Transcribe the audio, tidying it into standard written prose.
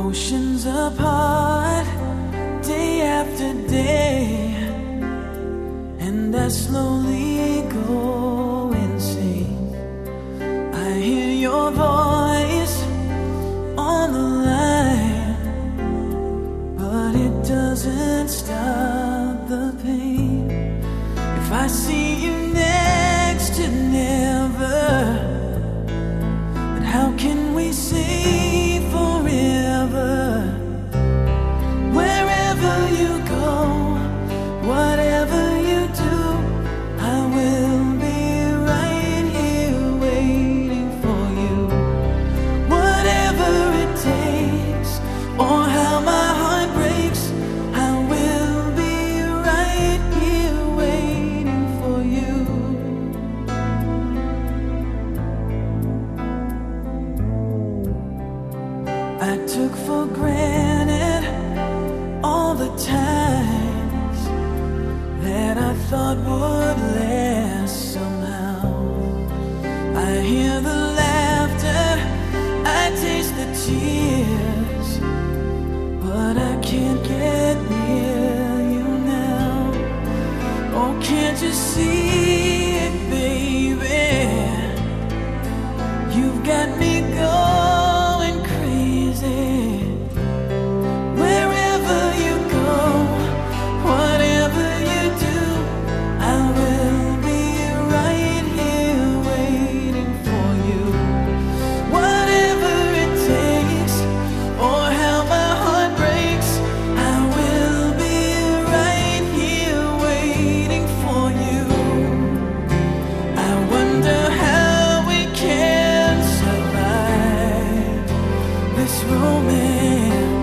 Oceans apart, day after day, and I slowly go insane. I hear your voice on the line, but it doesn't stop the pain. If I see you next to never, but how can we say forever? Wherever you go, whatever you do, I will be right here waiting for you. Whatever it takes, or how my heart breaks, I will be right here waiting for you. I took for granted all the times that I thought would last somehow. I hear the laughter, I taste the tears, but I can't get near you now. Oh, can't you see it, baby? You've got me going crazy. Wherever you go, whatever you do, I will be right here waiting for you. Whatever it takes, or how my heart breaks, I will be right here waiting for you. I wonder how we can survive this romance.